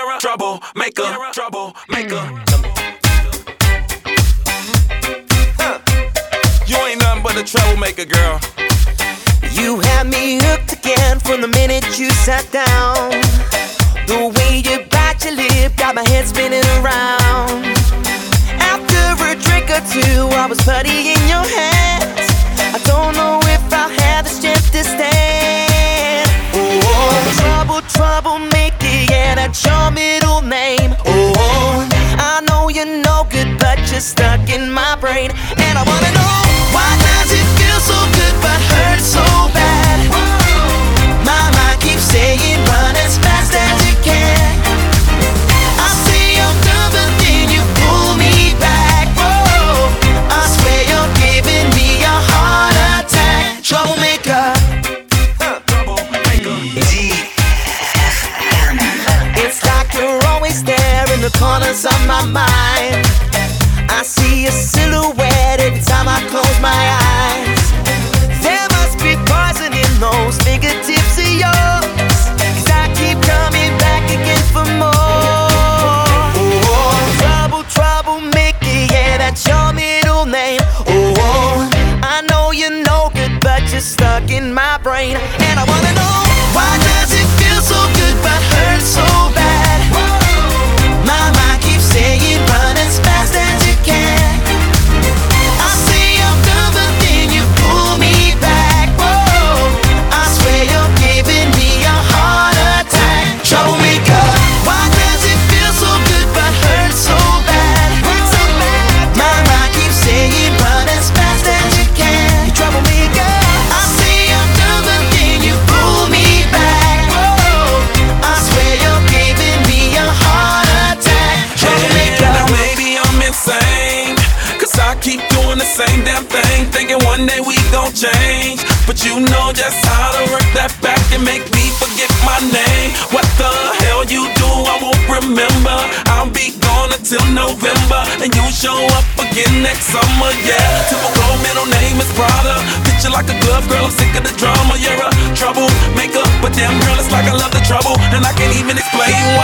You're a troublemaker, troublemaker. You ain't nothing but a troublemaker, girl. You had me hooked again from the minute you sat down. The way you bite your lip got my head spinning around. After a drink or two, I was putty in your hands. I don't know if I'll have the strength to stand. Oh, troublemaker, yeah, that's your middle name. Oh, I know you're no good, but you're stuck in my brain. And I wanna know, why does it feel so good but hurt so bad? My mind keeps saying run as fast as you can. I say I'm done, but then you pull me back. Whoa, I swear you're giving me a heart attack. Troublemaker. It's like you're always there in the corners of my mind. I see a silhouette every time I close my eyes. There must be poison in those fingertips of yours, 'cause I keep coming back again for more. Oh, troublemaker, yeah, that's your middle name. Oh, I know you're no good, but you're stuck in my brain. And I wanna know, why does it feel so good but hurt so bad? My mind keeps saying run as fast as you can. I say I'm done, but then you pull me back. Whoa, I swear you're giving me a heart attack. Troublemaker. Why does it feel so good but hurt so bad? My mind keeps saying run as fast as you can. You troublemaker. I say I'm done, but then you pull me back. Whoa, I swear you're giving me a heart attack. Troublemaker. Now maybe I'm insane, 'cause I keep doing the same damn thing, thinking one day we gon' change. But you know just how to work that back and make me forget my name. What the hell you do, I won't remember. I'll be gone until November, and you show up again next summer, yeah. Typical middle name is Prada. Picture like a glove, girl, I'm sick of the drama. You're a troublemaker, but damn girl, it's like I love the trouble, and I can't even explain why.